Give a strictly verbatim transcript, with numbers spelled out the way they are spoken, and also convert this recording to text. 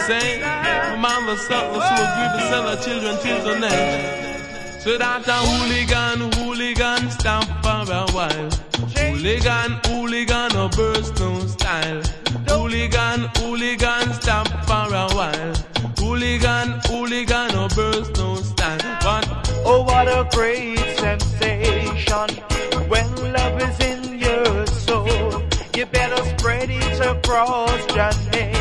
say, among the subtlest who agree to sell our children till the next. So that a hooligan, hooligan, stop for a while. Hooligan, hooligan, a burst no style. Hooligan, hooligan, stop for a while. Hooligan, hooligan, a burst no style. But oh, what a great sensation when love is in your soul. You better spread it across your name.